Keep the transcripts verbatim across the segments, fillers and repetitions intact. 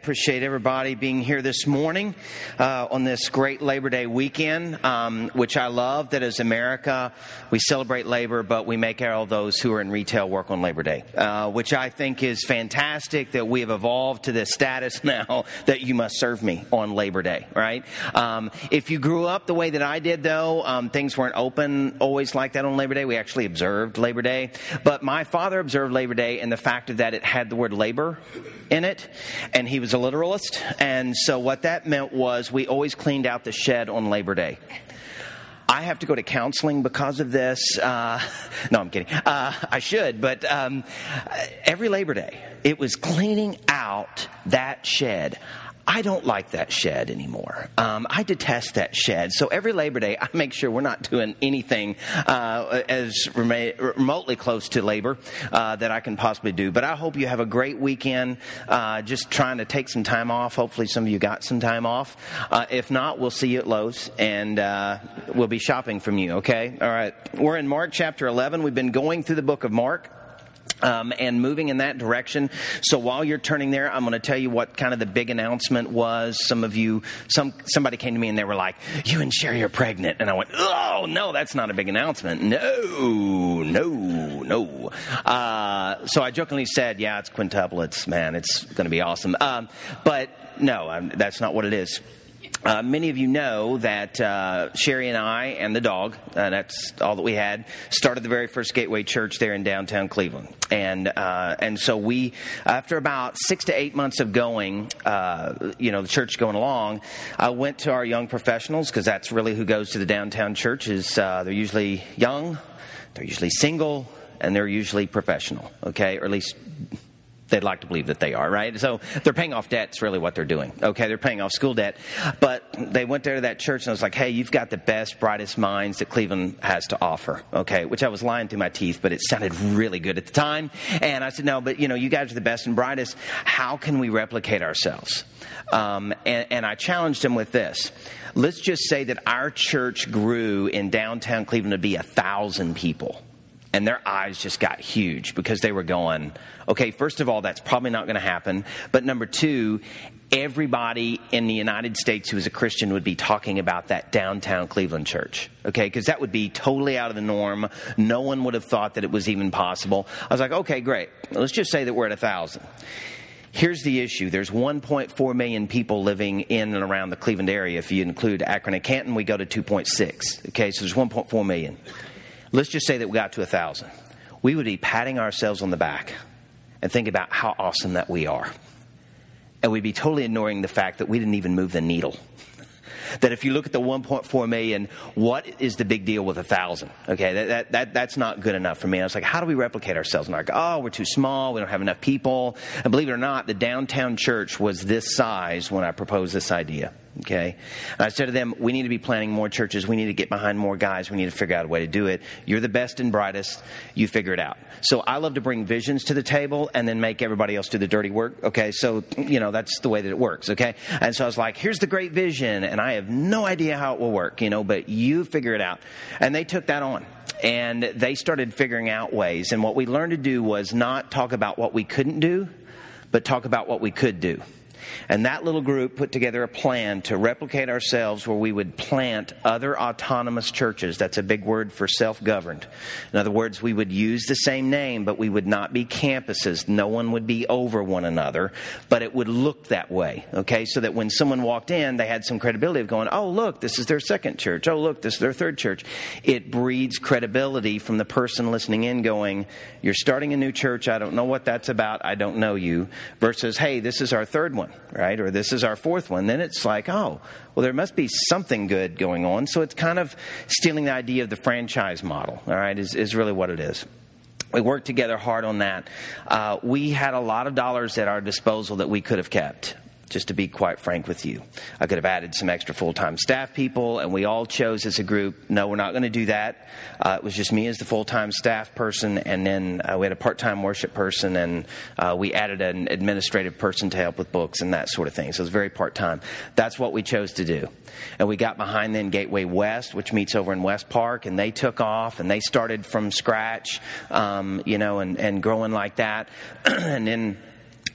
Appreciate everybody being here this morning uh, on this great Labor Day weekend, um, which I love that as America, we celebrate labor, but we make all those who are in retail work on Labor Day, uh, which I think is fantastic that we have evolved to this status now that you must serve me on Labor Day, right? Um, if you grew up the way that I did, though, um, things weren't open always like that on Labor Day. We actually observed Labor Day. But my father observed Labor Day and the fact of that it had the word labor in it, and he was a literalist, and so what that meant was we always cleaned out the shed on Labor Day. I have to go to counseling because of this. Uh, no, I'm kidding. Uh, I should, but um, every Labor Day, it was cleaning out that shed. I don't like that shed anymore. Um, I detest that shed. So every Labor Day, I make sure we're not doing anything uh, as rem- remotely close to labor uh, that I can possibly do. But I hope you have a great weekend. Uh, just trying to take some time off. Hopefully some of you got some time off. Uh, if not, we'll see you at Lowe's, and uh, we'll be shopping from you, okay? All right. We're in Mark chapter eleven. We've been going through the book of Mark. Um, and moving in that direction. So while you're turning there, I'm going to tell you what kind of the big announcement was. Some of you, some somebody came to me and they were like, "You and Sherry are pregnant." And I went, "Oh, no, that's not a big announcement. No, no, no." Uh, so I jokingly said, "Yeah, it's quintuplets, man. It's going to be awesome." Um, but no, I'm, that's not what it is. Uh, many of you know that uh, Sherry and I and the dog, uh, that's all that we had, started the very first Gateway Church there in downtown Cleveland. And uh, and so we, after about six to eight months of going, uh, you know, the church going along, I went to our young professionals, because that's really who goes to the downtown churches. Uh, they're usually young, they're usually single, and they're usually professional, okay, or at least they'd like to believe that they are, right? So they're paying off debt. It's really what they're doing. Okay, they're paying off school debt. But they went there to that church, and I was like, "Hey, you've got the best, brightest minds that Cleveland has to offer." Okay, which I was lying through my teeth, but it sounded really good at the time. And I said, "No, but, you know, you guys are the best and brightest. How can we replicate ourselves?" Um, and, and I challenged them with this. Let's just say that our church grew in downtown Cleveland to be a thousand people. And their eyes just got huge because they were going, okay, first of all, that's probably not going to happen. But number two, everybody in the United States who is a Christian would be talking about that downtown Cleveland church. Okay, because that would be totally out of the norm. No one would have thought that it was even possible. I was like, okay, great. Let's just say that we're at a thousand. Here's the issue. There's one point four million people living in and around the Cleveland area. If you include Akron and Canton, we go to two point six. Okay, so there's one point four million. Let's just say that we got to a thousand. We would be patting ourselves on the back and think about how awesome that we are. And we'd be totally ignoring the fact that we didn't even move the needle. That if you look at the one point four million, what is the big deal with a thousand? Okay, that, that, that that's not good enough for me. I was like, how do we replicate ourselves? And I go, oh, we're too small. We don't have enough people. And believe it or not, the downtown church was this size when I proposed this idea. Okay. And I said to them, we need to be planning more churches. We need to get behind more guys. We need to figure out a way to do it. You're the best and brightest. You figure it out. So I love to bring visions to the table and then make everybody else do the dirty work. Okay. So, you know, that's the way that it works. Okay. And so I was like, here's the great vision. And I have no idea how it will work, you know, but you figure it out. And they took that on. And they started figuring out ways. And what we learned to do was not talk about what we couldn't do, but talk about what we could do. And that little group put together a plan to replicate ourselves where we would plant other autonomous churches. That's a big word for self-governed. In other words, we would use the same name, but we would not be campuses. No one would be over one another, but it would look that way. Okay, so that when someone walked in, they had some credibility of going, oh, look, this is their second church. Oh, look, this is their third church. It breeds credibility from the person listening in going, you're starting a new church. I don't know what that's about. I don't know you. Versus, hey, this is our third one. Right? Or this is our fourth one. Then it's like, oh, well, there must be something good going on. So it's kind of stealing the idea of the franchise model, all right, is, is really what it is. We worked together hard on that. Uh, we had a lot of dollars at our disposal that we could have kept. Just to be quite frank with you, I could have added some extra full-time staff people, and we all chose as a group, no, we're not going to do that. Uh, it was just me as the full-time staff person, and then uh, we had a part-time worship person, and uh, we added an administrative person to help with books and that sort of thing. So it was very part-time. That's what we chose to do. And we got behind then Gateway West, which meets over in West Park, and they took off, and they started from scratch, um, you know, and, and growing like that. And then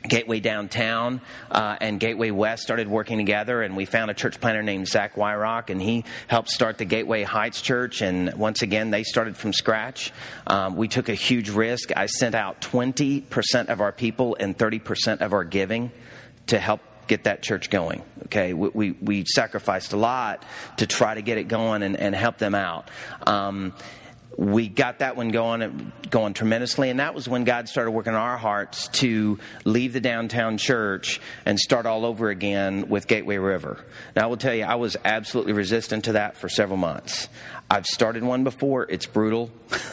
Gateway Downtown uh, and Gateway West started working together, and we found a church planter named Zach Wyrock, and he helped start the Gateway Heights Church. And once again, they started from scratch. Um, we took a huge risk. I sent out twenty percent of our people and thirty percent of our giving to help get that church going. Okay, we, we we sacrificed a lot to try to get it going and, and help them out. Um, we got that one going, going tremendously, and that was when God started working on our hearts to leave the downtown church and start all over again with Gateway River. Now, I will tell you, I was absolutely resistant to that for several months. I've started one before. It's brutal.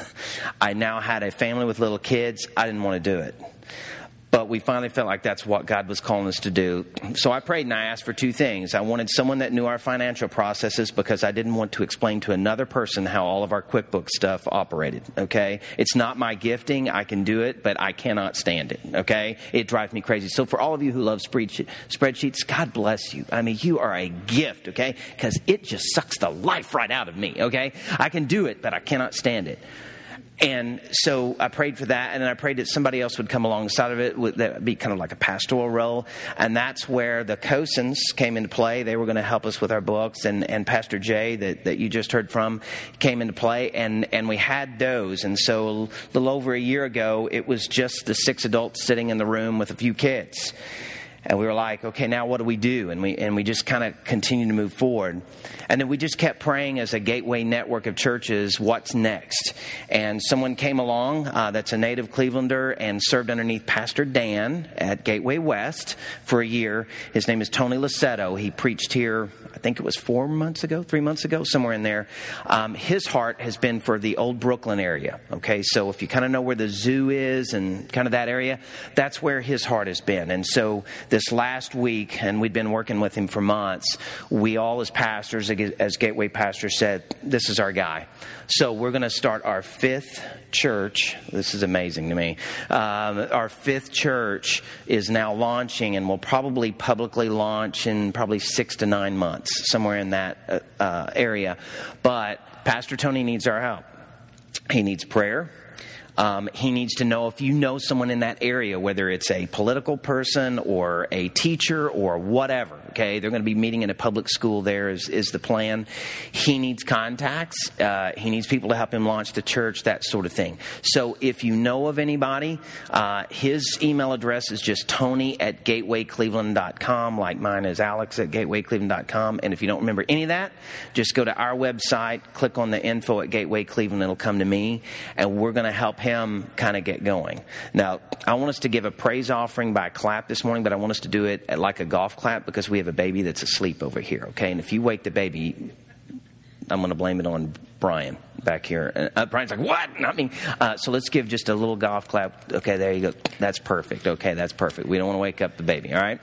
I now had a family with little kids. I didn't want to do it. But we finally felt like that's what God was calling us to do. So I prayed and I asked for two things. I wanted someone that knew our financial processes because I didn't want to explain to another person how all of our QuickBooks stuff operated, okay? It's not my gifting. I can do it, but I cannot stand it, okay? It drives me crazy. So for all of you who love spreadsheets, God bless you. I mean, you are a gift, okay? Because it just sucks the life right out of me, okay? I can do it, but I cannot stand it. And so I prayed for that, and then I prayed that somebody else would come alongside of it. That would be kind of like a pastoral role. And that's where the Cosins came into play. They were going to help us with our books. And, and Pastor Jay, that, that you just heard from, came into play. And, and we had those. And so a little over a year ago, it was just the six adults sitting in the room with a few kids. And we were like, okay, now what do we do? And we and we just kind of continued to move forward. And then we just kept praying as a Gateway network of churches, what's next? And someone came along uh, that's a native Clevelander and served underneath Pastor Dan at Gateway West for a year. His name is Tony Lassetto. He preached here, I think it was four months ago, three months ago, somewhere in there. Um, his heart has been for the old Brooklyn area. Okay, so if you kind of know where the zoo is and kind of that area, that's where his heart has been. And so this last week, and we'd been working with him for months, we all as pastors, as Gateway pastors, said, this is our guy. So we're going to start our fifth church. This is amazing to me. Um, our fifth church is now launching, and will probably publicly launch in probably six to nine months, somewhere in that uh, area. But Pastor Tony needs our help. He needs prayer. Um, he needs to know if you know someone in that area, whether it's a political person or a teacher or whatever, okay? They're going to be meeting in a public school there is, is the plan. He needs contacts. Uh, he needs people to help him launch the church, that sort of thing. So if you know of anybody, uh, his email address is just Tony at gateway cleveland dot com, like mine is Alex at gateway cleveland dot com. And if you don't remember any of that, just go to our website, click on the info at Gateway Cleveland, it'll come to me, and we're going to help him kind of get going. Now, I want us to give a praise offering by a clap this morning, but I want us to do it at like a golf clap because we have a baby that's asleep over here, okay? And if you wake the baby, I'm going to blame it on Brian back here. Uh, Brian's like, what? Not me. Uh, so let's give just a little golf clap. Okay, there you go. That's perfect. Okay, that's perfect. We don't want to wake up the baby, all right?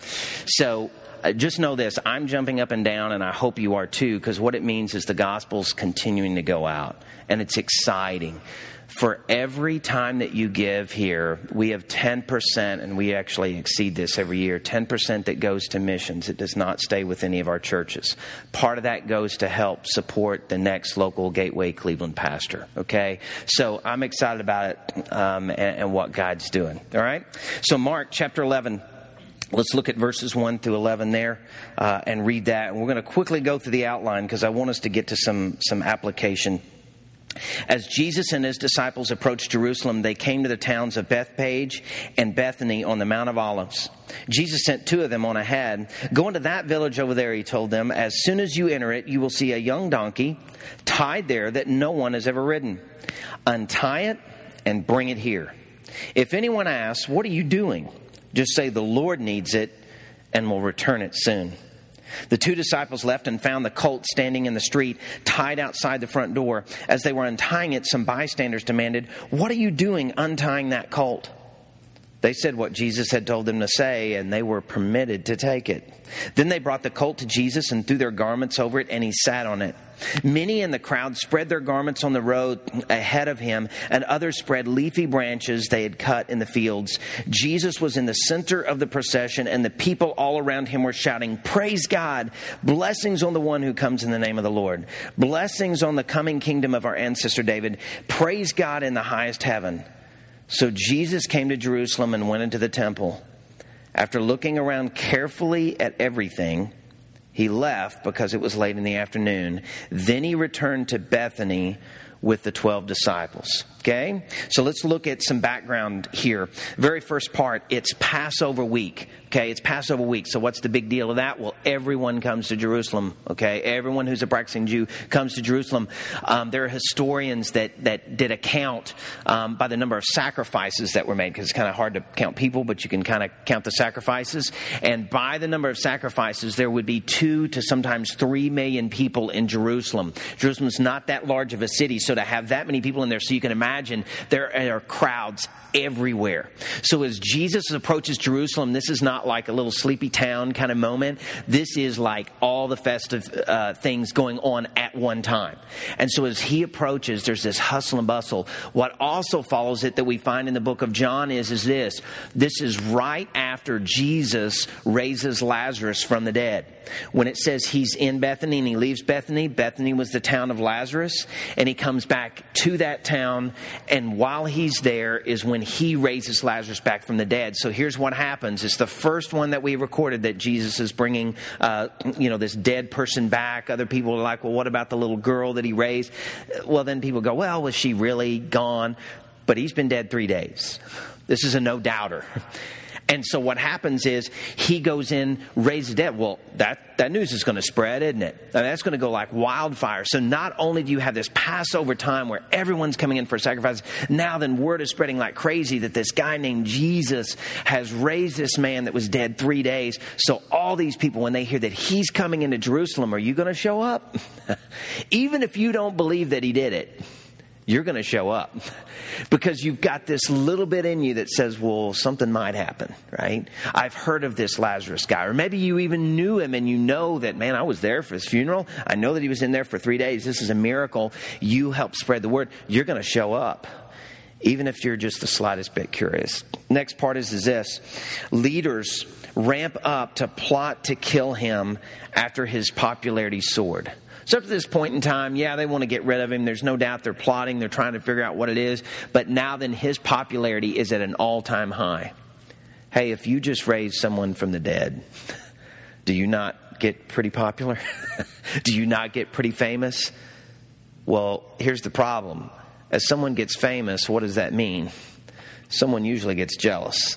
So uh, just know this. I'm jumping up and down, and I hope you are too, because what it means is the gospel's continuing to go out, and it's exciting. For every time that you give here, we have ten percent, and we actually exceed this every year, ten percent that goes to missions. It does not stay with any of our churches. Part of that goes to help support the next local Gateway Cleveland pastor, okay? So I'm excited about it um, and, and what God's doing, all right? So Mark chapter eleven. Let's look at verses one through eleven there uh, and read that. And we're going to quickly go through the outline because I want us to get to some some application. As Jesus and his disciples approached Jerusalem, they came to the towns of Bethphage and Bethany on the Mount of Olives. Jesus sent two of them on ahead. Go into that village over there, he told them. As soon as you enter it, you will see a young donkey tied there that no one has ever ridden. Untie it and bring it here. If anyone asks, what are you doing? Just say, the Lord needs it and will return it soon. The two disciples left and found the colt standing in the street, tied outside the front door. As they were untying it, some bystanders demanded, what are you doing untying that colt? They said what Jesus had told them to say, and they were permitted to take it. Then they brought the colt to Jesus and threw their garments over it, and he sat on it. Many in the crowd spread their garments on the road ahead of him, and others spread leafy branches they had cut in the fields. Jesus was in the center of the procession, and the people all around him were shouting, praise God! Blessings on the one who comes in the name of the Lord. Blessings on the coming kingdom of our ancestor David. Praise God in the highest heaven. So Jesus came to Jerusalem and went into the temple. After looking around carefully at everything, he left because it was late in the afternoon. Then he returned to Bethany with the twelve disciples. Okay? So let's look at some background here. Very first part, it's Passover week. Okay? It's Passover week. So what's the big deal of that? Well, everyone comes to Jerusalem. Okay? Everyone who's a practicing Jew comes to Jerusalem. Um, there are historians that, that did a count um, by the number of sacrifices that were made, because it's kind of hard to count people, but you can kind of count the sacrifices. And by the number of sacrifices, there would be two to sometimes three million people in Jerusalem. Jerusalem's not that large of a city, so to have that many people in there, so you can imagine there are crowds everywhere. So as Jesus approaches Jerusalem, this is not like a little sleepy town kind of moment. This is like all the festive uh, things going on at one time. And so as he approaches, there's this hustle and bustle. What also follows it that we find in the book of John is, is this. This is right after Jesus raises Lazarus from the dead. When it says he's in Bethany and he leaves Bethany, Bethany was the town of Lazarus, and he comes back to that town, and while he's there is when he raises Lazarus back from the dead. So here's what happens. It's the first one that we recorded that Jesus is bringing, uh, you know, this dead person back. Other people are like, well, what about the little girl that he raised? Well, then people go, well, was she really gone? But he's been dead three days. This is a no-doubter. And so what happens is he goes in, raises dead. Well, that, that news is going to spread, isn't it? And that's going to go like wildfire. So not only do you have this Passover time where everyone's coming in for sacrifice, now then word is spreading like crazy that this guy named Jesus has raised this man that was dead three days. So all these people, when they hear that he's coming into Jerusalem, are you going to show up? Even if you don't believe that he did it, you're going to show up, because you've got this little bit in you that says, well, something might happen, right? I've heard of this Lazarus guy, or maybe you even knew him and you know that, man, I was there for his funeral. I know that he was in there for three days. This is a miracle. You help spread the word. You're going to show up, even if you're just the slightest bit curious. Next part is, is this. Leaders ramp up to plot to kill him after his popularity soared. So up to this point in time, yeah, they want to get rid of him. There's no doubt they're plotting. They're trying to figure out what it is. But now then his popularity is at an all-time high. Hey, if you just raise someone from the dead, do you not get pretty popular? Do you not get pretty famous? Well, here's the problem. As someone gets famous, what does that mean? Someone usually gets jealous.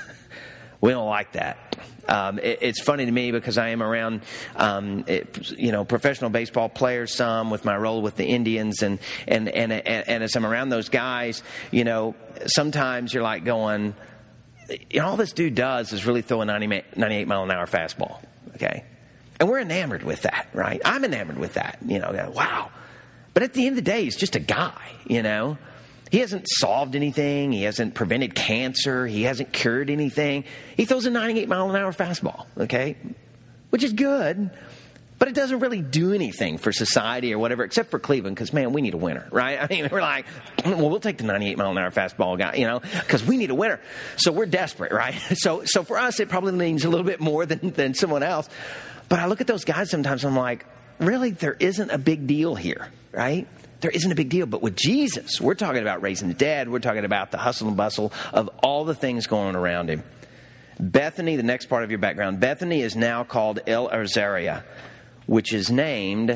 We don't like that. Um, it, it's funny to me because I am around, um, it, you know, professional baseball players, some with my role with the Indians. And, and, and, and, and as I'm around those guys, you know, sometimes you're like going, you know, all this dude does is really throw a ninety-eight mile an hour fastball. Okay. And we're enamored with that, right? I'm enamored with that, you know, wow. But at the end of the day, he's just a guy, you know. He hasn't solved anything. He hasn't prevented cancer. He hasn't cured anything. He throws a ninety-eight mile an hour fastball, okay? Which is good, but it doesn't really do anything for society or whatever, except for Cleveland, because, man, we need a winner, right? I mean, we're like, well, we'll take the ninety-eight mile an hour fastball guy, you know, because we need a winner. So we're desperate, right? So so for us, it probably means a little bit more than, than someone else. But I look at those guys sometimes, I'm like, really, there isn't a big deal here, right? There isn't a big deal. But with Jesus, we're talking about raising the dead. We're talking about the hustle and bustle of all the things going on around him. Bethany, the next part of your background, Bethany is now called El Azariah, which is named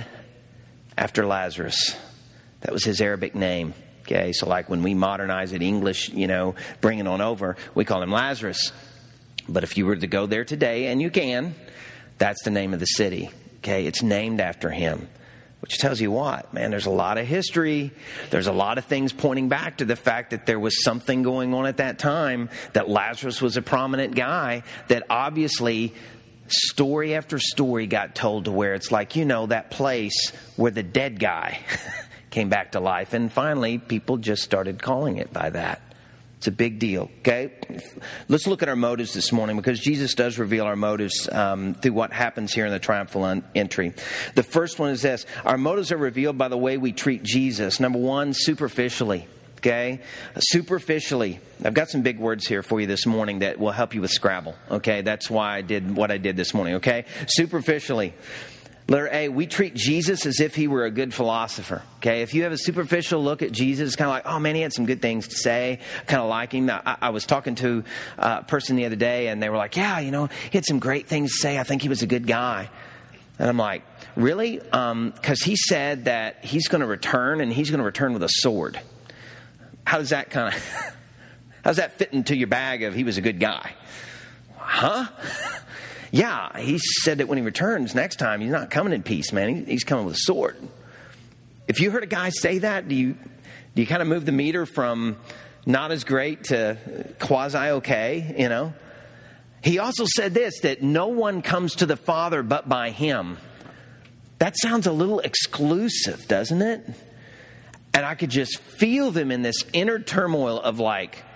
after Lazarus. That was his Arabic name. Okay, so like when we modernize it, English, you know, bring it on over, we call him Lazarus. But if you were to go there today, and you can, that's the name of the city. Okay, it's named after him. Which tells you what, man, there's a lot of history. There's a lot of things pointing back to the fact that there was something going on at that time, that Lazarus was a prominent guy, that obviously story after story got told to where it's like, you know, that place where the dead guy came back to life. And finally, people just started calling it by that. It's a big deal, okay? Let's look at our motives this morning, because Jesus does reveal our motives um, through what happens here in the triumphal un- entry. The first one is this. Our motives are revealed by the way we treat Jesus. Number one, superficially, okay? Superficially. I've got some big words here for you this morning that will help you with Scrabble, okay? That's why I did what I did this morning, okay? Superficially. Letter A, we treat Jesus as if he were a good philosopher. Okay, if you have a superficial look at Jesus, kind of like, oh man, he had some good things to say, kind of like him. I, I was talking to a person the other day, and they were like, yeah, you know, he had some great things to say. I think he was a good guy. And I'm like, really? Um, because he said that he's going to return, and he's going to return with a sword. How does that kind of, how does that fit into your bag of he was a good guy? Huh? Yeah, he said that when he returns next time, he's not coming in peace, man. He, he's coming with a sword. If you heard a guy say that, do you do you kind of move the meter from not as great to quasi-okay, you know? He also said this, that no one comes to the Father but by him. That sounds a little exclusive, doesn't it? And I could just feel them in this inner turmoil of like,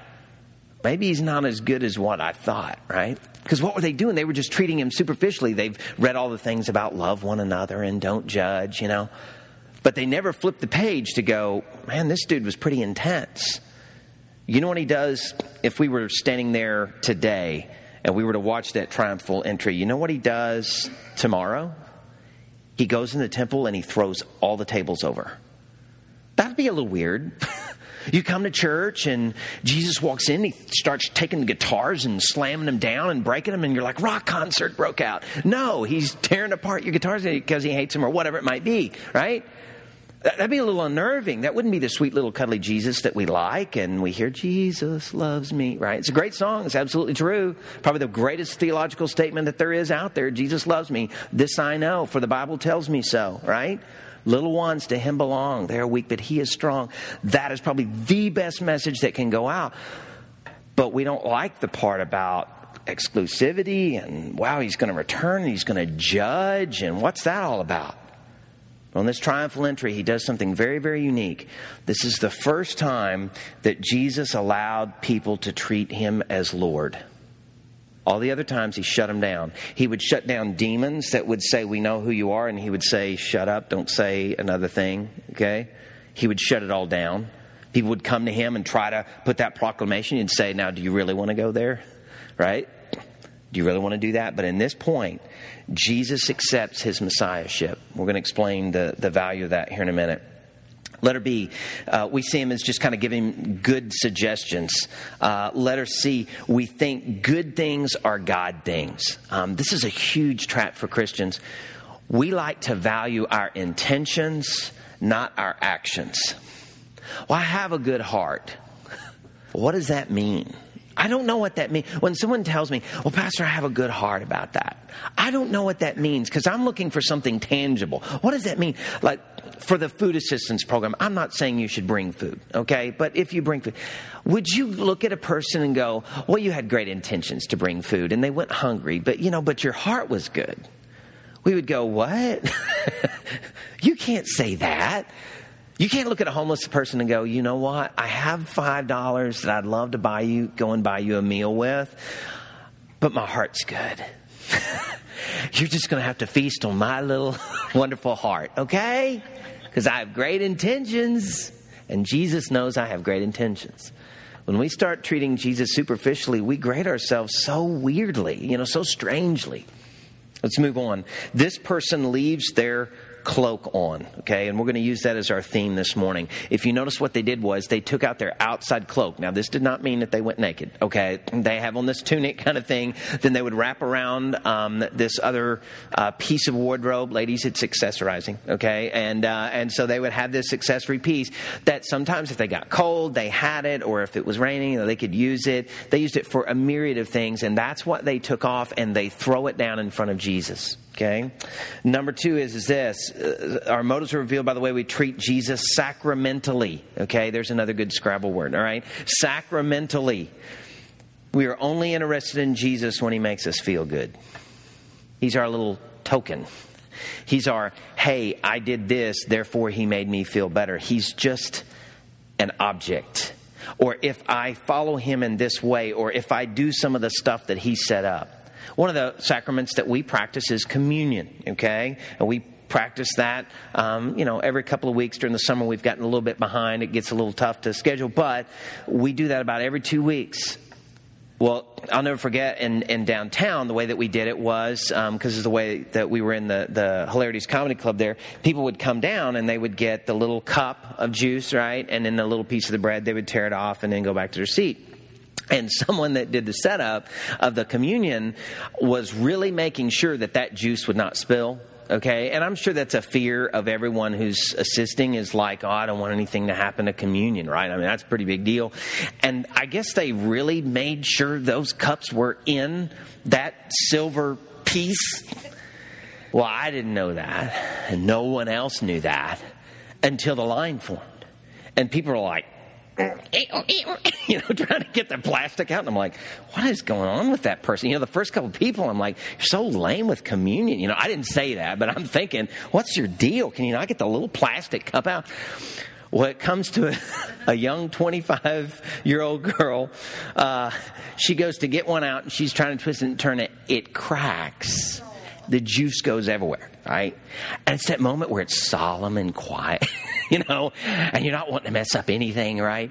maybe he's not as good as what I thought, right? Because what were they doing? They were just treating him superficially. They've read all the things about love one another and don't judge, you know. But they never flipped the page to go, man, this dude was pretty intense. You know what he does if we were standing there today and we were to watch that triumphal entry? You know what he does tomorrow? He goes in the temple and he throws all the tables over. That'd be a little weird. You come to church and Jesus walks in, he starts taking the guitars and slamming them down and breaking them, and you're like, rock concert broke out. No, he's tearing apart your guitars because he hates them or whatever it might be, right? That'd be a little unnerving. That wouldn't be the sweet little cuddly Jesus that we like, and we hear, Jesus loves me, right? It's a great song. It's absolutely true. Probably the greatest theological statement that there is out there. Jesus loves me. This I know, for the Bible tells me so, right? Little ones to him belong. They are weak, but he is strong. That is probably the best message that can go out. But we don't like the part about exclusivity and, wow, he's going to return and he's going to judge. And what's that all about? On this triumphal entry, he does something very, very unique. This is the first time that Jesus allowed people to treat him as Lord. All the other times he shut them down. He would shut down demons that would say, we know who you are. And he would say, shut up, don't say another thing. Okay? He would shut it all down. People would come to him and try to put that proclamation. He'd say, now, do you really want to go there? Right? Do you really want to do that? But in this point, Jesus accepts his messiahship. We're going to explain the, the value of that here in a minute. Letter B, uh, we see him as just kind of giving good suggestions. Uh, letter C, we think good things are God things. Um, this is a huge trap for Christians. We like to value our intentions, not our actions. Well, I have a good heart. What does that mean? I don't know what that means. When someone tells me, well, Pastor, I have a good heart about that. I don't know what that means because I'm looking for something tangible. What does that mean? Like for the food assistance program, I'm not saying you should bring food, okay? But if you bring food, would you look at a person and go, well, you had great intentions to bring food and they went hungry, but you know, but your heart was good. We would go, what? You can't say that. You can't look at a homeless person and go, you know what? I have five dollars that I'd love to buy you, go and buy you a meal with, but my heart's good. You're just going to have to feast on my little wonderful heart, okay? Because I have great intentions, and Jesus knows I have great intentions. When we start treating Jesus superficially, we grade ourselves so weirdly, you know, so strangely. Let's move on. This person leaves their cloak on, okay? And we're going to use that as our theme this morning. If you notice, what they did was they took out their outside cloak. Now, this did not mean that they went naked, okay? They have on this tunic kind of thing. Then they would wrap around um, this other uh, piece of wardrobe. Ladies, it's accessorizing, okay? And uh, and so they would have this accessory piece that sometimes if they got cold, they had it, or if it was raining, you know, they could use it. They used it for a myriad of things, and that's what they took off, and they throw it down in front of Jesus. Okay. Number two is, is this. Uh, our motives are revealed by the way we treat Jesus sacramentally. Okay. There's another good Scrabble word. All right. Sacramentally. We are only interested in Jesus when he makes us feel good. He's our little token. He's our, hey, I did this, therefore he made me feel better. He's just an object. Or if I follow him in this way, or if I do some of the stuff that he set up. One of the sacraments that we practice is communion, okay? And we practice that, um, you know, every couple of weeks. During the summer, we've gotten a little bit behind. It gets a little tough to schedule, but we do that about every two weeks. Well, I'll never forget in, in downtown, the way that we did it was, um, because of the way that we were in the, the Hilarities Comedy Club there, people would come down and they would get the little cup of juice, right? And then the little piece of the bread, they would tear it off and then go back to their seat. And someone that did the setup of the communion was really making sure that that juice would not spill. Okay, and I'm sure that's a fear of everyone who's assisting is like, oh, I don't want anything to happen to communion, right? I mean, that's a pretty big deal. And I guess they really made sure those cups were in that silver piece. Well, I didn't know that, and no one else knew that until the line formed. And people were like, you know, trying to get the plastic out. And I'm like, what is going on with that person? You know, the first couple of people, I'm like, you're so lame with communion. You know, I didn't say that, but I'm thinking, what's your deal? Can you not get the little plastic cup out? Well, it comes to a, a young twenty-five-year-old girl. Uh, she goes to get one out, and she's trying to twist it and turn it. It cracks. The juice goes everywhere, right? And it's that moment where it's solemn and quiet, you know, and you're not wanting to mess up anything, right?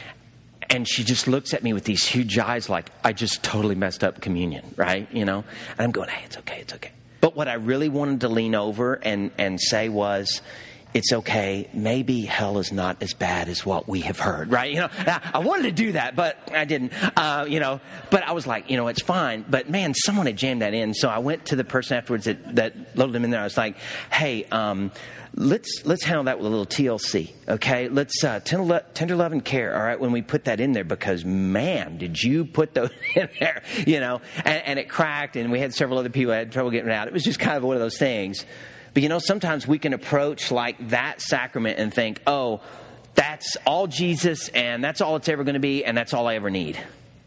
And she just looks at me with these huge eyes like, I just totally messed up communion, right? You know, and I'm going, hey, it's okay, it's okay. But what I really wanted to lean over and, and say was, it's okay. Maybe hell is not as bad as what we have heard, right? You know, I wanted to do that, but I didn't, uh, you know, but I was like, you know, it's fine. But man, someone had jammed that in. So I went to the person afterwards that, that loaded him in there. I was like, hey, um, let's, let's handle that with a little T L C. Okay. Let's, uh, tender, tender love and care. All right. When we put that in there, because man, did you put those in there, you know, and, and it cracked, and we had several other people that had trouble getting it out. It was just kind of one of those things. But, you know, sometimes we can approach like that sacrament and think, oh, that's all Jesus and that's all it's ever going to be and that's all I ever need.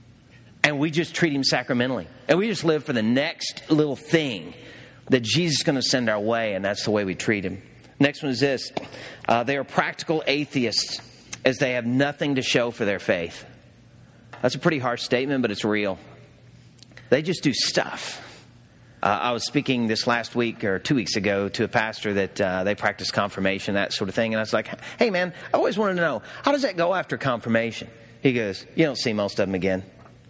And we just treat him sacramentally. And we just live for the next little thing that Jesus is going to send our way, and that's the way we treat him. Next one is this. Uh, they are practical atheists as they have nothing to show for their faith. That's a pretty harsh statement, but it's real. They just do stuff. Uh, I was speaking this last week or two weeks ago to a pastor that uh, they practice confirmation, that sort of thing. And I was like, hey, man, I always wanted to know, how does that go after confirmation? He goes, you don't see most of them again.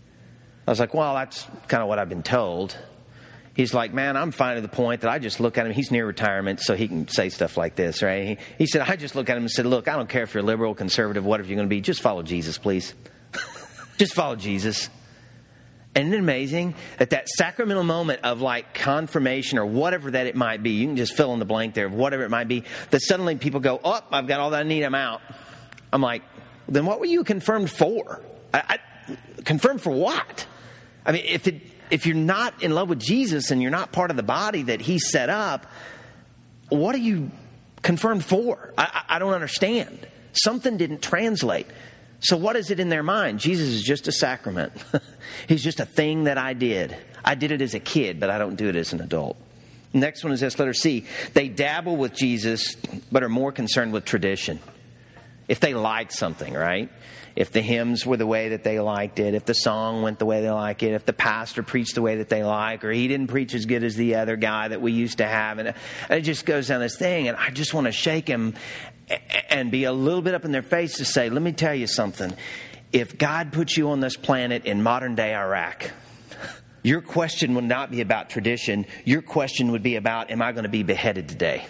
I was like, well, that's kind of what I've been told. He's like, man, I'm fine to the point that I just look at him. He's near retirement, so he can say stuff like this, right? He, he said, I just look at him and said, look, I don't care if you're liberal, conservative, whatever you're going to be. Just follow Jesus, please. Just follow Jesus. Isn't it amazing that that sacramental moment of like confirmation or whatever that it might be, you can just fill in the blank there of whatever it might be, that suddenly people go, oh, I've got all that I need, I'm out. I'm like, then what were you confirmed for? I, I, confirmed for what? I mean, if it, if you're not in love with Jesus and you're not part of the body that he set up, what are you confirmed for? I, I, I don't understand. Something didn't translate. So what is it in their mind? Jesus is just a sacrament. He's just a thing that I did. I did it as a kid, but I don't do it as an adult. Next one is this, letter C. They dabble with Jesus, but are more concerned with tradition. If they like something, right? If the hymns were the way that they liked it, if the song went the way they like it, if the pastor preached the way that they like, or he didn't preach as good as the other guy that we used to have. And it just goes down this thing, and I just want to shake him and be a little bit up in their face to say, let me tell you something. If God put you on this planet in modern day Iraq, your question would not be about tradition. Your question would be about, am I going to be beheaded today?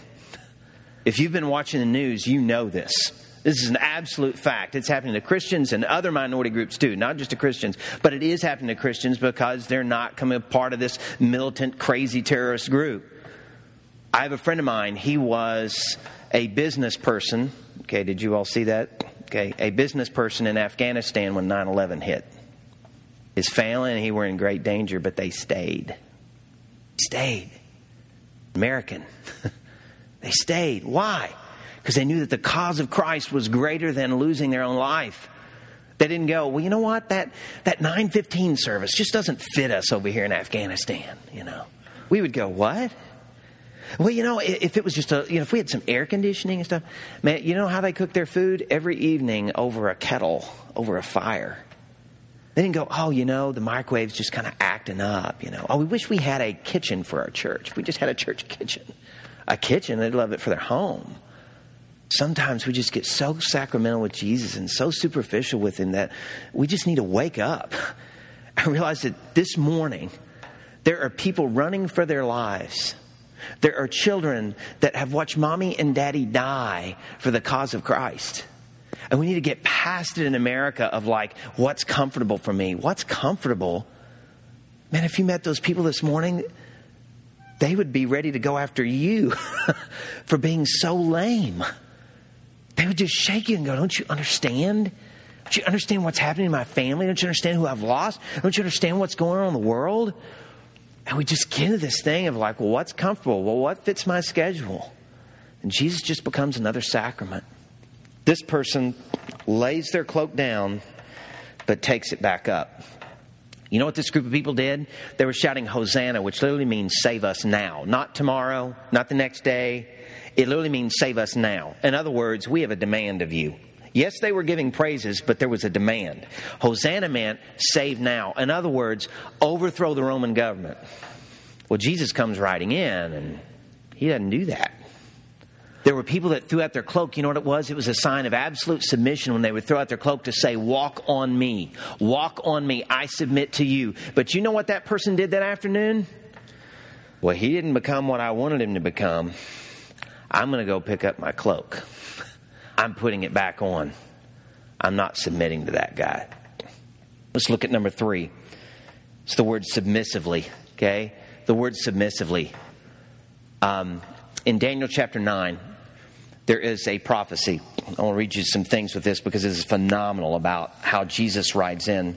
If you've been watching the news, you know this. This is an absolute fact. It's happening to Christians and other minority groups too, not just to Christians. But it is happening to Christians because they're not coming part of this militant, crazy terrorist group. I have a friend of mine. He was a business person. Okay, did you all see that? Okay, a business person in Afghanistan when nine eleven hit. His family and he were in great danger, but they stayed. Stayed. American. They stayed. Why? Because they knew that the cause of Christ was greater than losing their own life. They didn't go, well, you know what? That that nine fifteen service just doesn't fit us over here in Afghanistan, you know. We would go, what? Well, you know, if it was just a, you know, if we had some air conditioning and stuff, man, you know how they cook their food? Every evening over a kettle, over a fire. They didn't go, oh, you know, the microwave's just kind of acting up, you know. Oh, we wish we had a kitchen for our church. If we just had a church kitchen. A kitchen, they'd love it for their home. Sometimes we just get so sacramental with Jesus and so superficial with him that we just need to wake up I realized that this morning, there are people running for their lives. There are children that have watched mommy and daddy die for the cause of Christ. And we need to get past it in America of like, what's comfortable for me? What's comfortable? Man, if you met those people this morning, they would be ready to go after you for being so lame. They would just shake you and go, don't you understand? Don't you understand what's happening in my family? Don't you understand who I've lost? Don't you understand what's going on in the world? And we just get into this thing of like, well, what's comfortable? Well, what fits my schedule? And Jesus just becomes another sacrament. This person lays their cloak down, but takes it back up. You know what this group of people did? They were shouting Hosanna, which literally means save us now. Not tomorrow, not the next day. It literally means save us now. In other words, we have a demand of you. Yes, they were giving praises, but there was a demand. Hosanna meant save now. In other words, overthrow the Roman government. Well, Jesus comes riding in, and he doesn't do that. There were people that threw out their cloak. You know what it was? It was a sign of absolute submission when they would throw out their cloak to say, walk on me. Walk on me. I submit to you. But you know what that person did that afternoon? Well, he didn't become what I wanted him to become. I'm going to go pick up my cloak. I'm putting it back on. I'm not submitting to that guy. Let's look at number three. It's the word submissively. Okay? The word submissively. Um, in Daniel chapter nine, there is a prophecy. I want to read you some things with this because this is phenomenal about how Jesus rides in.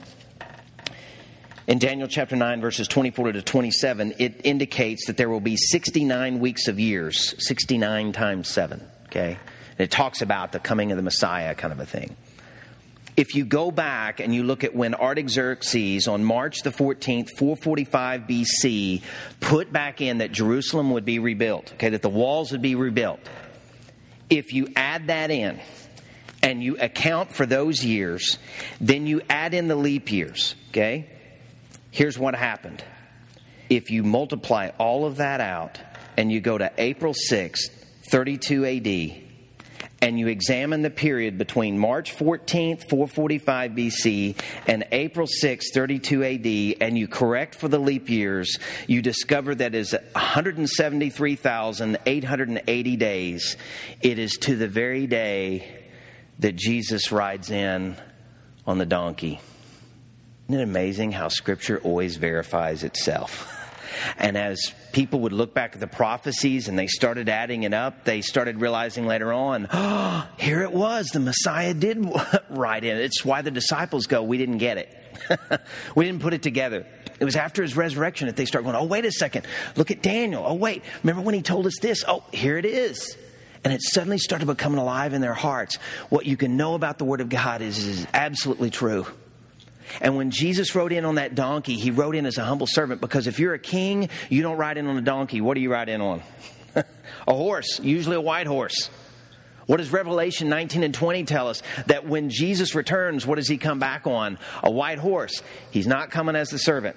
In Daniel chapter nine, verses twenty-four to twenty-seven, it indicates that there will be sixty-nine weeks of years, sixty-nine times seven, okay? And it talks about the coming of the Messiah kind of a thing. If you go back and you look at when Artaxerxes on March the fourteenth, four forty-five B C, put back in that Jerusalem would be rebuilt, okay, that the walls would be rebuilt. If you add that in and you account for those years, then you add in the leap years, okay? Here's what happened. If you multiply all of that out and you go to April sixth, thirty-two A D, and you examine the period between March fourteenth, four forty-five B C, and April sixth, thirty-two A D, and you correct for the leap years, you discover that is one hundred seventy-three thousand eight hundred eighty days. It is to the very day that Jesus rides in on the donkey. Isn't it amazing how Scripture always verifies itself? And as people would look back at the prophecies and they started adding it up, they started realizing later on, oh, here it was. The Messiah did ride in. It's why the disciples go, we didn't get it. We didn't put it together. It was after his resurrection that they start going, oh, wait a second. Look at Daniel. Oh, wait. Remember when he told us this? Oh, here it is. And it suddenly started becoming alive in their hearts. What you can know about the Word of God is, is absolutely true. And when Jesus rode in on that donkey, he rode in as a humble servant, because if you're a king, you don't ride in on a donkey. What do you ride in on? A horse, usually a white horse. What does Revelation nineteen and twenty tell us? That when Jesus returns, what does he come back on? A white horse. He's not coming as the servant.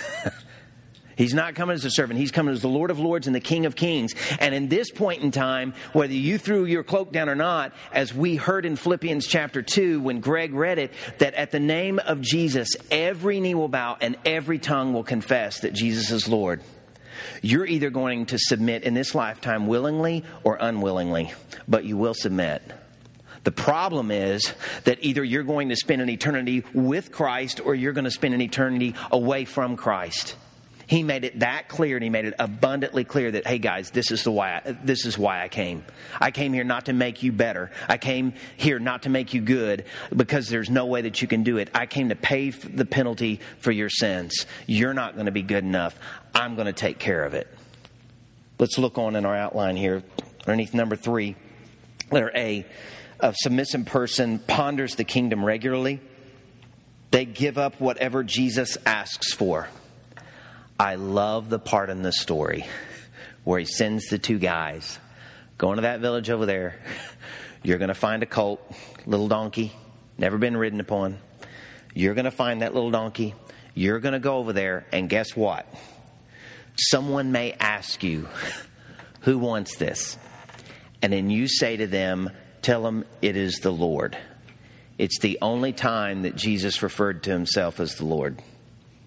He's not coming as a servant. He's coming as the Lord of Lords and the King of Kings. And in this point in time, whether you threw your cloak down or not, as we heard in Philippians chapter two, when Greg read it, that at the name of Jesus, every knee will bow and every tongue will confess that Jesus is Lord. You're either going to submit in this lifetime willingly or unwillingly, but you will submit. The problem is that either you're going to spend an eternity with Christ or you're going to spend an eternity away from Christ. He made it that clear, and he made it abundantly clear that, hey guys, this is the why I, this is why I came. I came here not to make you better. I came here not to make you good, because there's no way that you can do it. I came to pay the penalty for your sins. You're not going to be good enough. I'm going to take care of it. Let's look on in our outline here. Underneath number three, letter A, a submissive person ponders the kingdom regularly. They give up whatever Jesus asks for. I love the part in the story where he sends the two guys. Go into that village over there. You're going to find a colt, little donkey, never been ridden upon. You're going to find that little donkey. You're going to go over there, and guess what? Someone may ask you, who wants this? And then you say to them, tell them it is the Lord. It's the only time that Jesus referred to himself as the Lord.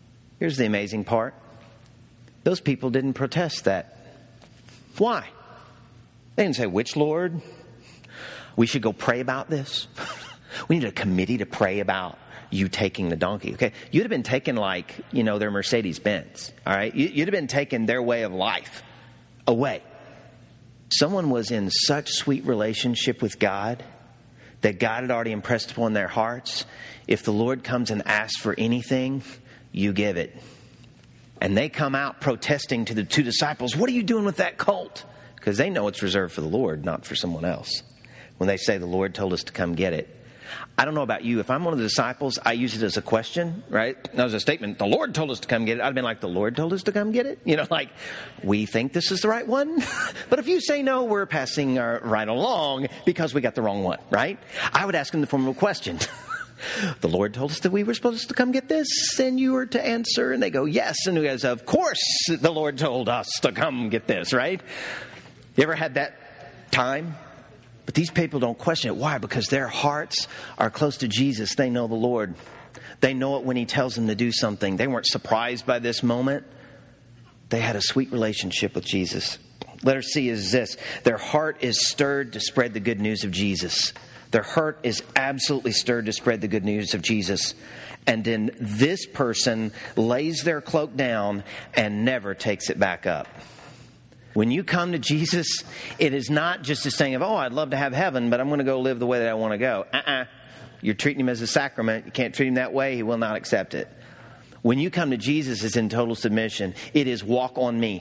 Here's the amazing part. Those people didn't protest that. Why? They didn't say, which Lord? We should go pray about this. We need a committee to pray about you taking the donkey. Okay, you'd have been taking like, you know, their Mercedes Benz. All right, you'd have been taking their way of life away. Someone was in such sweet relationship with God that God had already impressed upon their hearts. If the Lord comes and asks for anything, you give it. And they come out protesting to the two disciples, what are you doing with that colt? Because they know it's reserved for the Lord, not for someone else. When they say the Lord told us to come get it. I don't know about you. If I'm one of the disciples, I use it as a question, right? That was a statement. The Lord told us to come get it. I'd have been like, the Lord told us to come get it? You know, like, we think this is the right one. But if you say no, we're passing our right along because we got the wrong one, right? I would ask in the form of a question. The Lord told us that we were supposed to come get this, and you were to answer. And they go, yes. And he goes, of course, the Lord told us to come get this, right? You ever had that time? But these people don't question it. Why? Because their hearts are close to Jesus. They know the Lord. They know it when He tells them to do something. They weren't surprised by this moment. They had a sweet relationship with Jesus. Letter C is this. Their heart is stirred to spread the good news of Jesus. Their heart is absolutely stirred to spread the good news of Jesus. And then this person lays their cloak down and never takes it back up. When you come to Jesus, it is not just a saying of, oh, I'd love to have heaven, but I'm going to go live the way that I want to go. Uh-uh. You're treating Him as a sacrament. You can't treat Him that way. He will not accept it. When you come to Jesus, it's in total submission. It is walk on me.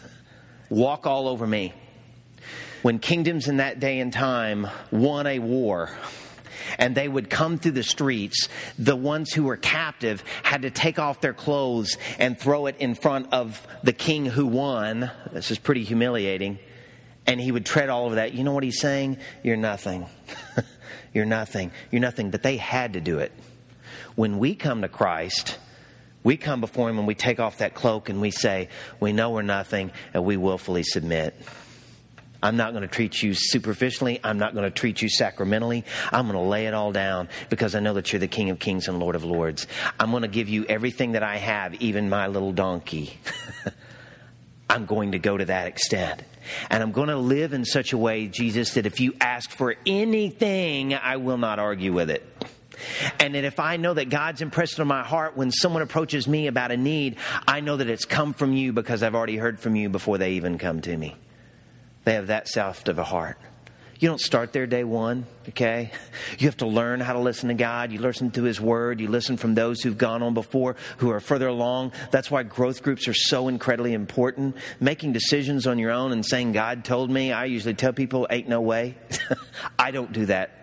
Walk all over me. When kingdoms in that day and time won a war, and they would come through the streets, the ones who were captive had to take off their clothes and throw it in front of the king who won. This is pretty humiliating. And he would tread all over that. You know what he's saying? You're nothing. You're nothing. You're nothing. But they had to do it. When we come to Christ, we come before Him and we take off that cloak and we say, we know we're nothing, and we willfully submit. I'm not going to treat you superficially. I'm not going to treat you sacramentally. I'm going to lay it all down because I know that you're the King of Kings and Lord of Lords. I'm going to give you everything that I have, even my little donkey. I'm going to go to that extent. And I'm going to live in such a way, Jesus, that if you ask for anything, I will not argue with it. And that if I know that God's impressed on my heart when someone approaches me about a need, I know that it's come from you because I've already heard from you before they even come to me. They have that soft of a heart. You don't start there day one, okay? You have to learn how to listen to God. You listen to His Word. You listen from those who've gone on before, who are further along. That's why growth groups are so incredibly important. Making decisions on your own and saying, God told me, I usually tell people, ain't no way. I don't do that.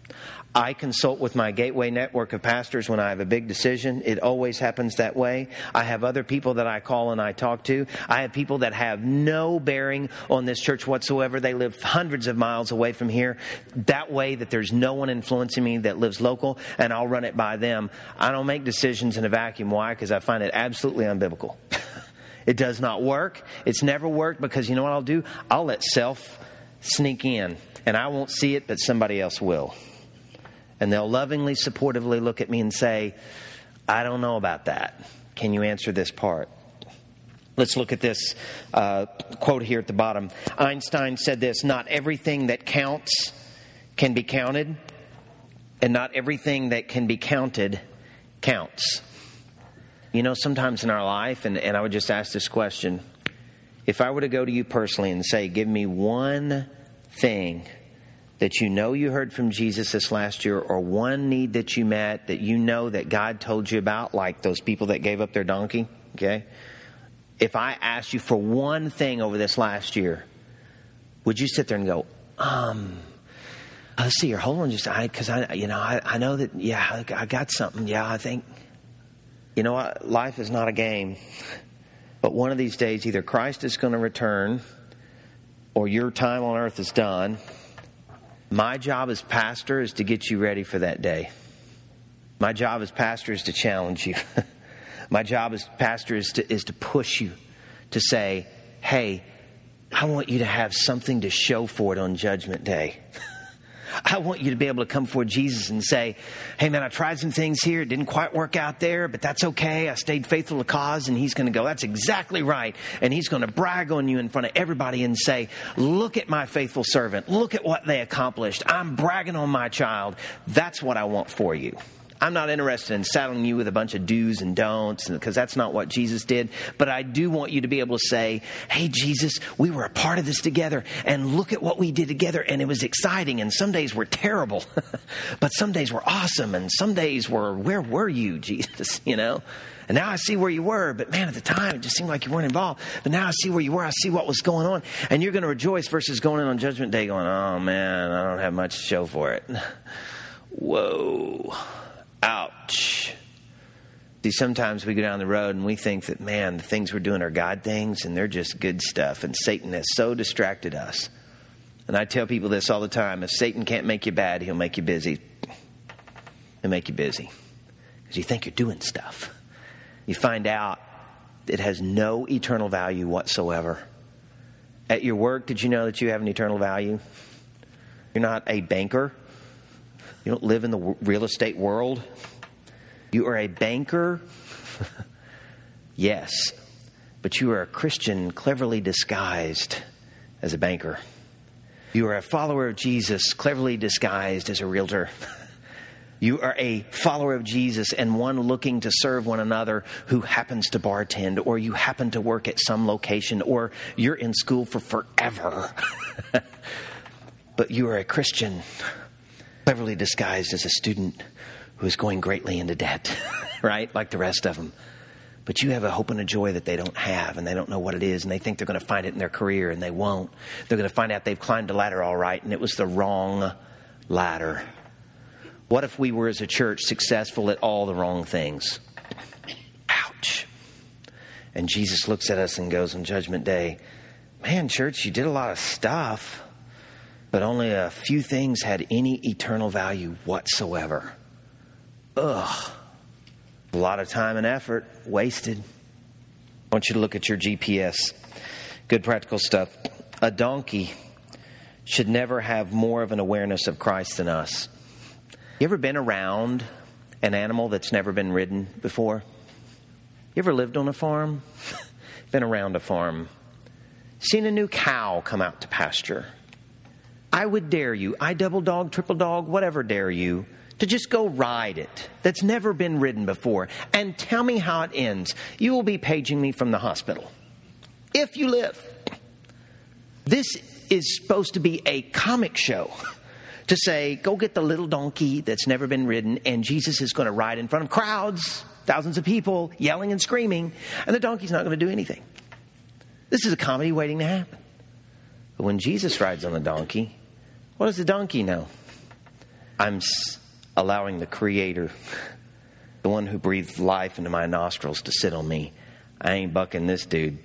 I consult with my Gateway network of pastors when I have a big decision. It always happens that way. I have other people that I call and I talk to. I have people that have no bearing on this church whatsoever. They live hundreds of miles away from here. That way that there's no one influencing me that lives local, and I'll run it by them. I don't make decisions in a vacuum. Why? Because I find it absolutely unbiblical. It does not work. It's never worked because you know what I'll do? I'll let self sneak in, and I won't see it, but somebody else will. And they'll lovingly, supportively look at me and say, I don't know about that. Can you answer this part? Let's look at this uh, quote here at the bottom. Einstein said this, not everything that counts can be counted, and not everything that can be counted counts. You know, sometimes in our life, and, and I would just ask this question, if I were to go to you personally and say, give me one thing that you know you heard from Jesus this last year, or one need that you met that you know that God told you about, like those people that gave up their donkey, okay? If I asked you for one thing over this last year, would you sit there and go, um, let's see here, hold on just, I, cause I, you know, I, I know that, yeah, I got something. Yeah, I think, you know what? Life is not a game, but one of these days, either Christ is going to return or your time on earth is done. My job as pastor is to get you ready for that day. My job as pastor is to challenge you. My job as pastor is to is to push you to say, hey, I want you to have something to show for it on Judgment Day. I want you to be able to come before Jesus and say, hey, man, I tried some things here. It didn't quite work out there, but that's okay. I stayed faithful to cause. And he's going to go, that's exactly right. And he's going to brag on you in front of everybody and say, look at my faithful servant. Look at what they accomplished. I'm bragging on my child. That's what I want for you. I'm not interested in saddling you with a bunch of do's and don'ts, because that's not what Jesus did. But I do want you to be able to say, hey, Jesus, we were a part of this together, and look at what we did together, and it was exciting, and some days were terrible, but some days were awesome, and some days were, where were you, Jesus, you know? And now I see where you were, but man, at the time, it just seemed like you weren't involved. But now I see where you were. I see what was going on. And you're going to rejoice versus going in on Judgment Day going, oh, man, I don't have much to show for it. Whoa. Ouch. See, sometimes we go down the road and we think that, man, the things we're doing are God things and they're just good stuff. And Satan has so distracted us. And I tell people this all the time. If Satan can't make you bad, he'll make you busy. He'll make you busy. Because you think you're doing stuff. You find out it has no eternal value whatsoever. At your work, did you know that you have an eternal value? You're not a banker. You don't live in the real estate world. You are a banker. Yes. But you are a Christian cleverly disguised as a banker. You are a follower of Jesus cleverly disguised as a realtor. You are a follower of Jesus and one looking to serve one another who happens to bartend, or you happen to work at some location, or you're in school for forever. But you are a Christian cleverly disguised as a student who is going greatly into debt, right? Like the rest of them. But you have a hope and a joy that they don't have, and they don't know what it is, and they think they're going to find it in their career, and they won't. They're going to find out they've climbed a ladder all right, and it was the wrong ladder. What if we were as a church successful at all the wrong things? Ouch. And Jesus looks at us and goes on Judgment Day, man, church, you did a lot of stuff, but only a few things had any eternal value whatsoever. Ugh. A lot of time and effort wasted. I want you to look at your G P S. Good practical stuff. A donkey should never have more of an awareness of Christ than us. You ever been around an animal that's never been ridden before? You ever lived on a farm? Been around a farm? Seen a new cow come out to pasture? I would dare you, I double dog, triple dog, whatever dare you, to just go ride it that's never been ridden before and tell me how it ends. You will be paging me from the hospital. If you live. This is supposed to be a comic show to say, go get the little donkey that's never been ridden, and Jesus is going to ride in front of crowds, thousands of people, yelling and screaming, and the donkey's not going to do anything. This is a comedy waiting to happen. But when Jesus rides on the donkey, what does the donkey know? I'm allowing the Creator, the one who breathed life into my nostrils, to sit on me. I ain't bucking this dude.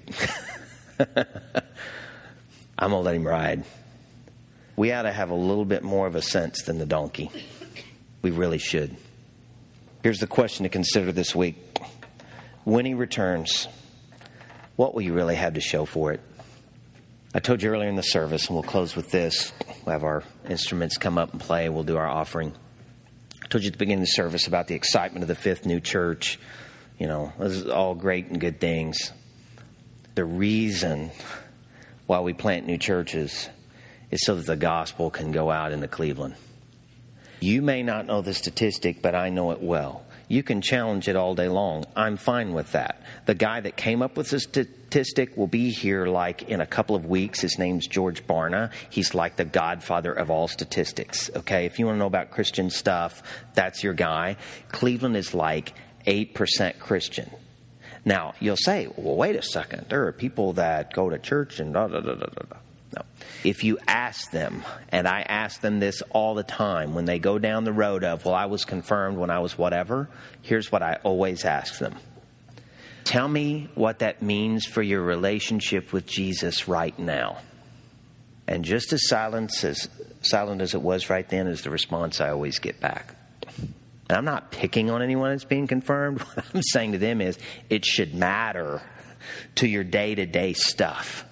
I'm going to let him ride. We ought to have a little bit more of a sense than the donkey. We really should. Here's the question to consider this week. When he returns, what will you really have to show for it? I told you earlier in the service, and we'll close with this. We'll have our instruments come up and play. We'll do our offering. I told you at the beginning of the service about the excitement of the fifth new church. You know, this is all great and good things. The reason why we plant new churches is so that the gospel can go out into Cleveland. You may not know the statistic, but I know it well. You can challenge it all day long. I'm fine with that. The guy that came up with the statistic will be here like in a couple of weeks. His name's George Barna. He's like the godfather of all statistics. Okay, if you want to know about Christian stuff, that's your guy. Cleveland is like eight percent Christian. Now, you'll say, well, wait a second. There are people that go to church and da da da da da. No. If you ask them, and I ask them this all the time when they go down the road of, well, I was confirmed when I was whatever, here's what I always ask them. Tell me what that means for your relationship with Jesus right now. And just as silent as, silent as it was right then is the response I always get back. And I'm not picking on anyone that's being confirmed. What I'm saying to them is it should matter to your day-to-day stuff.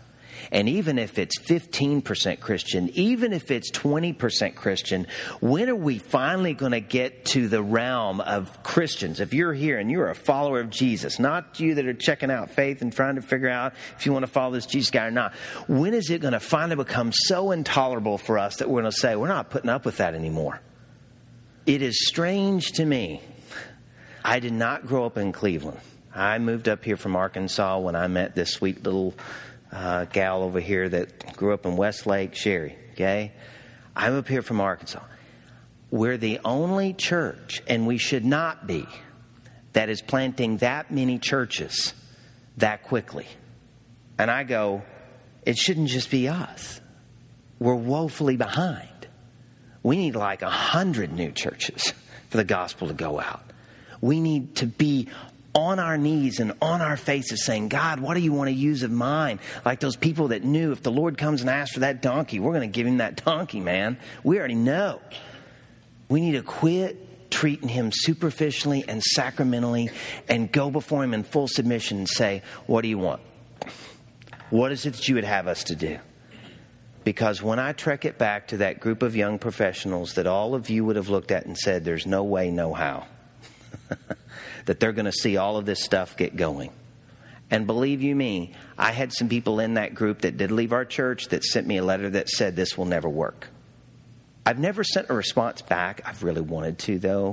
And even if it's fifteen percent Christian, even if it's twenty percent Christian, when are we finally going to get to the realm of Christians? If you're here and you're a follower of Jesus, not you that are checking out faith and trying to figure out if you want to follow this Jesus guy or not, when is it going to finally become so intolerable for us that we're going to say, we're not putting up with that anymore? It is strange to me. I did not grow up in Cleveland. I moved up here from Arkansas when I met this sweet little uh, gal over here that grew up in Westlake, Sherry, okay? I'm up here from Arkansas. We're the only church, and we should not be, that is planting that many churches that quickly. And I go, it shouldn't just be us. We're woefully behind. We need like a hundred new churches for the gospel to go out. We need to be on our knees and on our faces saying, God, what do you want to use of mine? Like those people that knew if the Lord comes and asks for that donkey, we're going to give him that donkey, man. We already know. We need to quit treating him superficially and sacramentally and go before him in full submission and say, what do you want? What is it that you would have us to do? Because when I trek it back to that group of young professionals that all of you would have looked at and said, there's no way, no how, that they're going to see all of this stuff get going. And believe you me, I had some people in that group that did leave our church that sent me a letter that said this will never work. I've never sent a response back. I've really wanted to, though.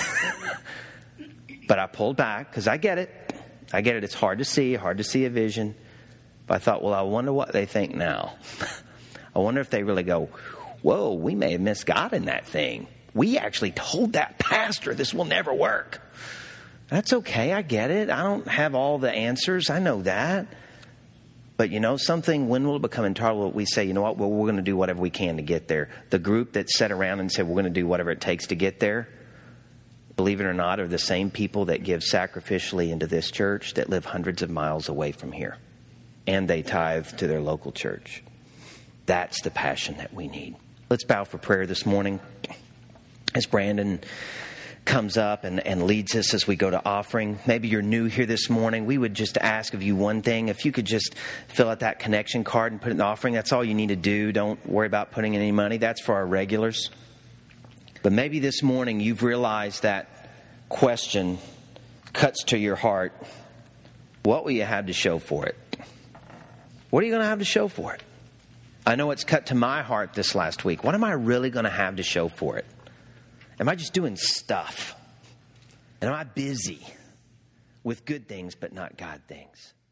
But I pulled back because I get it. I get it. It's hard to see, hard to see a vision. But I thought, well, I wonder what they think now. I wonder if they really go, whoa, we may have missed God in that thing. We actually told that pastor this will never work. That's okay. I get it. I don't have all the answers. I know that. But you know something? When will it become intolerable? We say, you know what? Well, we're going to do whatever we can to get there. The group that sat around and said, we're going to do whatever it takes to get there, believe it or not, are the same people that give sacrificially into this church that live hundreds of miles away from here. And they tithe to their local church. That's the passion that we need. Let's bow for prayer this morning as Brandon comes up and, and leads us as we go to offering. Maybe you're new here this morning. We would just ask of you one thing. If you could just fill out that connection card and put it in the offering, that's all you need to do. Don't worry about putting in any money. That's for our regulars. But maybe this morning you've realized that question cuts to your heart. What will you have to show for it? What are you going to have to show for it? I know it's cut to my heart this last week. What am I really going to have to show for it? Am I just doing stuff? And am I busy with good things but not God things?